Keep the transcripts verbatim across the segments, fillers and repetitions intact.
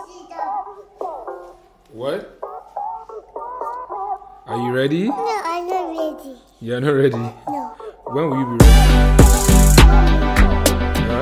What? Are you ready? No, I'm not ready. You're not ready? No. When will you be ready? Huh?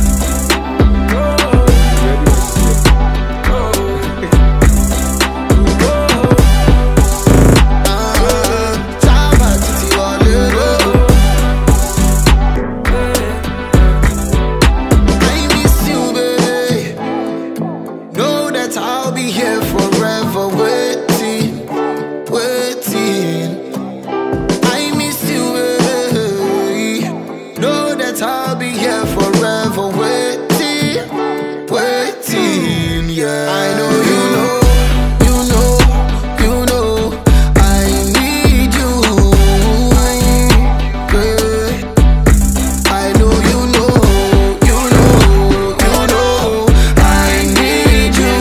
I'll be here forever waiting, waiting. I miss you, baby. Know that I'll be here forever waiting, waiting. Yeah, I know you know, you know, you know. I need you. Yeah. I know you know, you know, you know. I need you.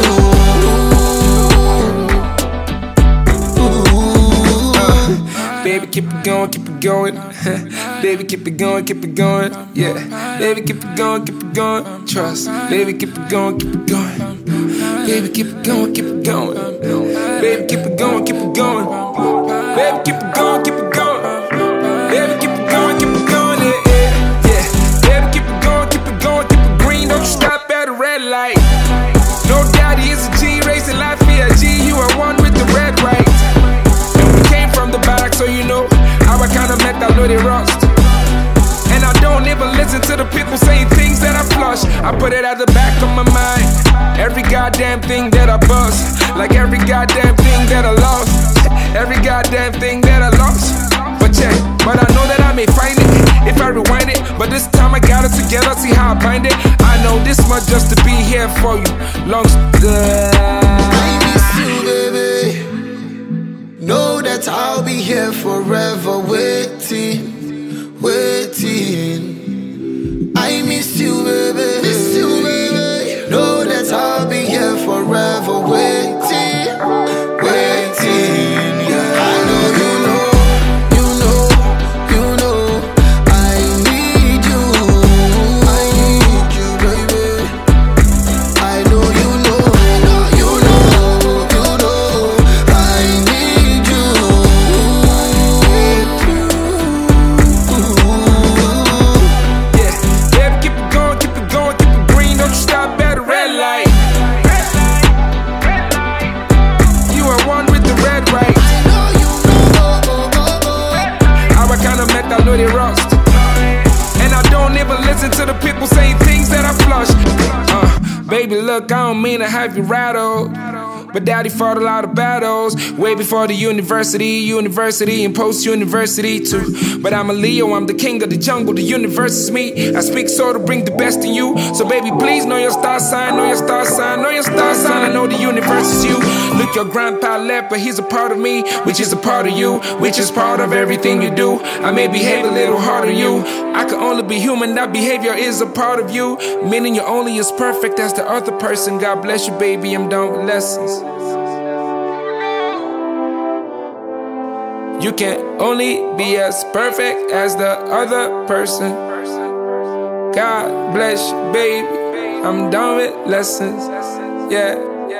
Baby, keep it going, keep it going. Baby, keep it going, keep it going. Yeah. Baby, keep it going, keep it going. Trust. Baby, keep it going, keep it going. Baby, keep it going, keep it going. Baby, keep it going, keep it going. Baby, keep it going, keep it going. Baby, keep it going, keep it going. Yeah, yeah, yeah. Baby, keep it going, keep it going, keep it green. Don't you stop at a red light. No daddy is a G, racing life here. G, you are one with the red right. From the back, so you know how I kinda met that know they rust. And I don't even listen to the people saying things that I flush. I put it at the back of my mind. Every goddamn thing that I bust, like every goddamn thing that I lost, every goddamn thing that I lost. But check, but I know that I may find it if I rewind it. But this time I got it together, see how I bind it. I know this much just to be here for you. Long uh, I miss you, baby. Know that I'll be here forever waiting, waiting. I miss you, baby. Miss you, baby. Know that I'll be here forever waiting, waiting. Yeah. I know you know, you know, you know. I need you, I need you, baby. I know you know, you know, you know. I need you. To the people saying things that I flush. Uh, baby, look, I don't mean to have you rattled, but daddy fought a lot of battles way before the university, university, and post-university too. But I'm a Leo, I'm the king of the jungle, the universe is me. I speak so to bring the best in you. So baby, please know your star sign, know your star sign, know your star sign. I know the universe is you. Look, your grandpa left, but he's a part of me, which is a part of you, which is part of everything you do. I may behave a little harder than you. I can only be human, that behavior is a part of you. Meaning you're only as perfect as the other person. God bless you, baby, I'm done with lessons. You can only be as perfect as the other person. God bless you, baby, I'm done with lessons. Yeah.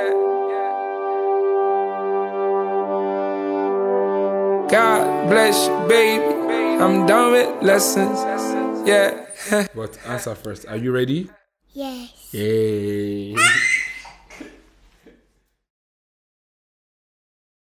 God bless you, baby, I'm done with lessons. Yeah. But answer first. Are you ready? Yes. Yay.